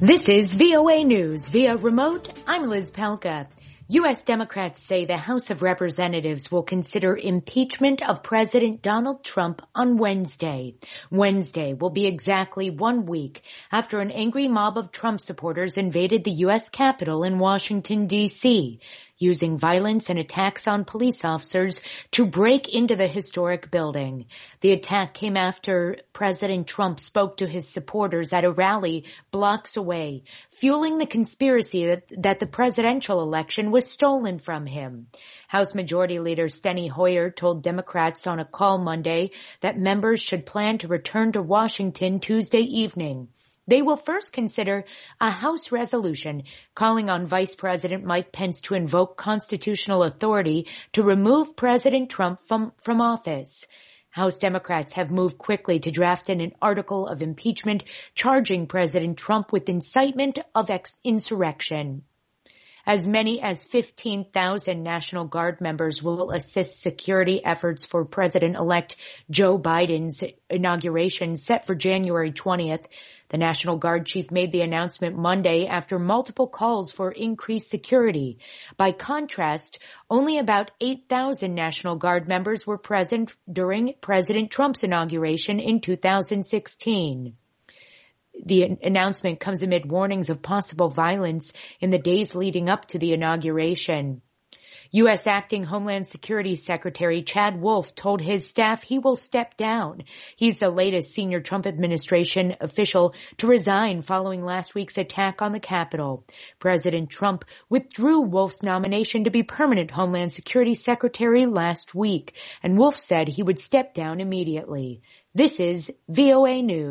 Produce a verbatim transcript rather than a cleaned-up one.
This is V O A News via remote. I'm Liz Palka. U S Democrats say the House of Representatives will consider impeachment of President Donald Trump on Wednesday. Wednesday will be exactly one week after an angry mob of Trump supporters invaded the U S Capitol in Washington, D C, using violence and attacks on police officers to break into the historic building. The attack came after President Trump spoke to his supporters at a rally blocks away, fueling the conspiracy that, that the presidential election was stolen from him. House Majority Leader Steny Hoyer told Democrats on a call Monday that members should plan to return to Washington Tuesday evening. They will first consider a House resolution calling on Vice President Mike Pence to invoke constitutional authority to remove President Trump from, from office. House Democrats have moved quickly to draft in an article of impeachment charging President Trump with incitement of ex- insurrection. As many as fifteen thousand National Guard members will assist security efforts for President-elect Joe Biden's inauguration set for January twentieth. The National Guard chief made the announcement Monday after multiple calls for increased security. By contrast, only about eight thousand National Guard members were present during President Trump's inauguration in two thousand sixteen. The announcement comes amid warnings of possible violence in the days leading up to the inauguration. U S Acting Homeland Security Secretary Chad Wolf told his staff he will step down. He's the latest senior Trump administration official to resign following last week's attack on the Capitol. President Trump withdrew Wolf's nomination to be permanent Homeland Security Secretary last week, and Wolf said he would step down immediately. This is V O A News.